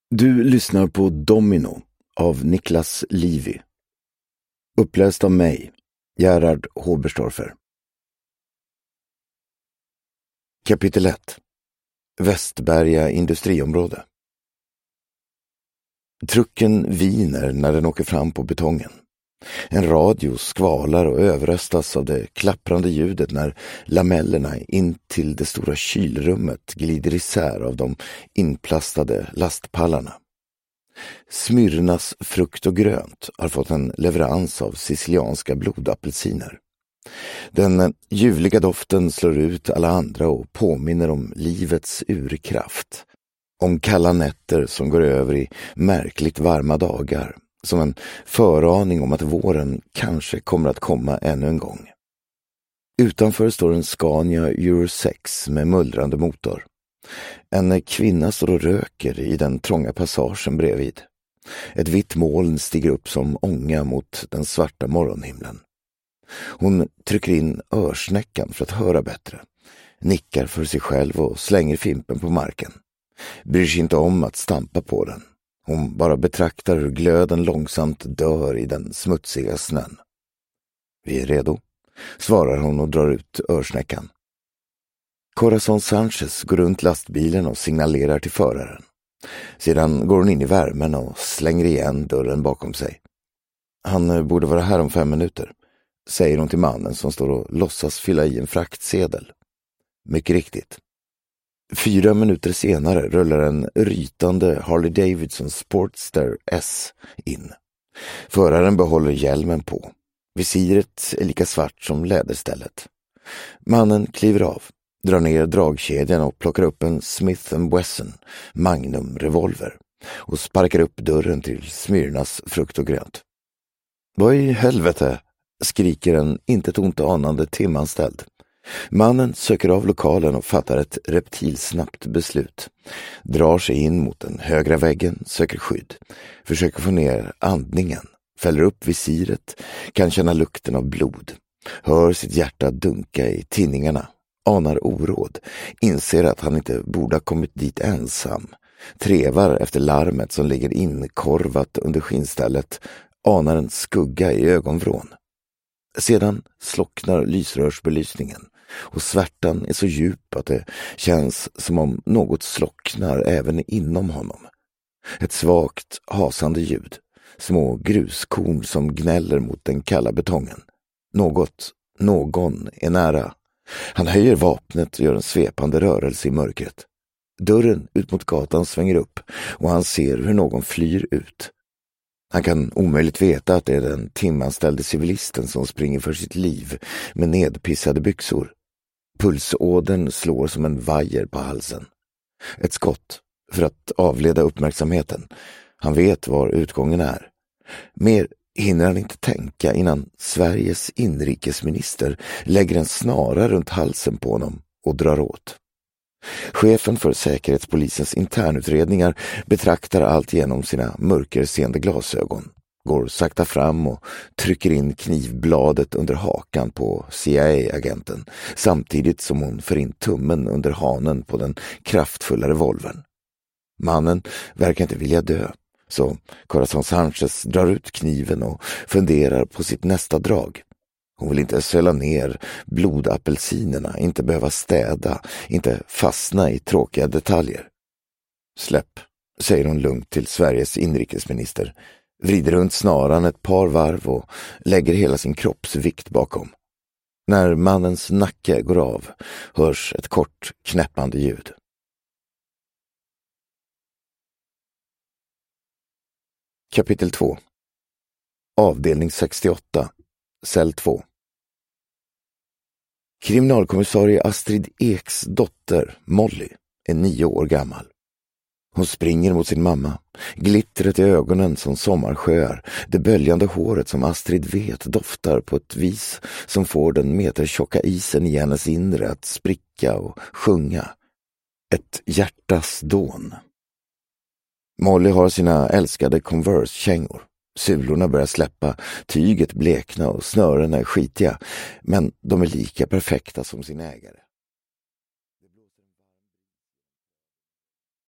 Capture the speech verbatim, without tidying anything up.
Du lyssnar på Domino av Niklas Livy. Uppläst av mig, Gerhard Håberstorfer. Kapitel ett. Västberga industriområde. Trucken viner när den åker fram på betongen. En radio skvalar och överröstas av det klapprande ljudet när lamellerna in till det stora kylrummet glider isär av de inplastade lastpallarna. Smyrnas frukt och grönt har fått en leverans av sicilianska blodapelsiner. Den ljuvliga doften slår ut alla andra och påminner om livets urkraft. Om kalla nätter som går över i märkligt varma dagar. Som en föraning om att våren kanske kommer att komma ännu en gång. Utanför står en Scania Euro sex med mullrande motor. En kvinna står och röker i den trånga passagen bredvid. Ett vitt moln stiger upp som ånga mot den svarta morgonhimlen. Hon trycker in örsnäckan för att höra bättre. Nickar för sig själv och slänger fimpen på marken. Bryr sig inte om att stampa på den. Hon bara betraktar hur glöden långsamt dör i den smutsiga snön. Vi är redo, svarar hon och drar ut örsnäckan. Corazon Sanchez går runt lastbilen och signalerar till föraren. Sedan går hon in i värmen och slänger igen dörren bakom sig. Han borde vara här om fem minuter, säger hon till mannen som står och låtsas fylla i en fraktsedel. Mycket riktigt. Fyra minuter senare rullar en rytande Harley Davidson Sportster S in. Föraren behåller hjälmen på. Visiret är lika svart som läderstället. Mannen kliver av, drar ner dragkedjan och plockar upp en Smith and Wesson Magnum-revolver och sparkar upp dörren till Smyrnas frukt och grönt. Vad i helvete, skriker en inte ett ont anande timanställd. Mannen söker av lokalen och fattar ett reptilsnabbt beslut. Drar sig in mot den högra väggen, söker skydd. Försöker få ner andningen. Fäller upp visiret. Kan känna lukten av blod. Hör sitt hjärta dunka i tinningarna. Anar oråd. Inser att han inte borde ha kommit dit ensam. Trevar efter larmet som ligger inkorvat under skinnstället. Anar en skugga i ögonvrån. Sedan slocknar lysrörsbelysningen och svärtan är så djup att det känns som om något slocknar även inom honom. Ett svagt, hasande ljud, små gruskorn som gnäller mot den kalla betongen. Något, någon är nära. Han höjer vapnet och gör en svepande rörelse i mörkret. Dörren ut mot gatan svänger upp och han ser hur någon flyr ut. Han kan omöjligt veta att det är den timanställde civilisten som springer för sitt liv med nedpissade byxor. Pulsådern slår som en vajer på halsen. Ett skott för att avleda uppmärksamheten. Han vet var utgången är. Mer hinner han inte tänka innan Sveriges inrikesminister lägger en snara runt halsen på honom och drar åt. Chefen för säkerhetspolisens internutredningar betraktar allt genom sina mörkerseende glasögon, går sakta fram och trycker in knivbladet under hakan på C I A-agenten samtidigt som hon för in tummen under hanen på den kraftfulla revolvern. Mannen verkar inte vilja dö, så Corazon Sanchez drar ut kniven och funderar på sitt nästa drag. Hon vill inte söla ner blodapelsinerna, inte behöva städa, inte fastna i tråkiga detaljer. Släpp, säger hon lugnt till Sveriges inrikesminister, vrider runt snaran ett par varv och lägger hela sin kroppsvikt bakom. När mannens nacke går av hörs ett kort knäppande ljud. Kapitel två. Avdelning sextioåtta. Cell två. Kriminalkommissarie Astrid Eks dotter, Molly, är nio år gammal. Hon springer mot sin mamma, glittret i ögonen som sommarsjöar, det böljande håret som Astrid vet doftar på ett vis som får den metertjocka isen i hennes inre att spricka och sjunga. Ett hjärtas dån. Molly har sina älskade Converse-kängor. Sulorna börjar släppa, tyget blekna och snörena är skitiga, men de är lika perfekta som sin ägare.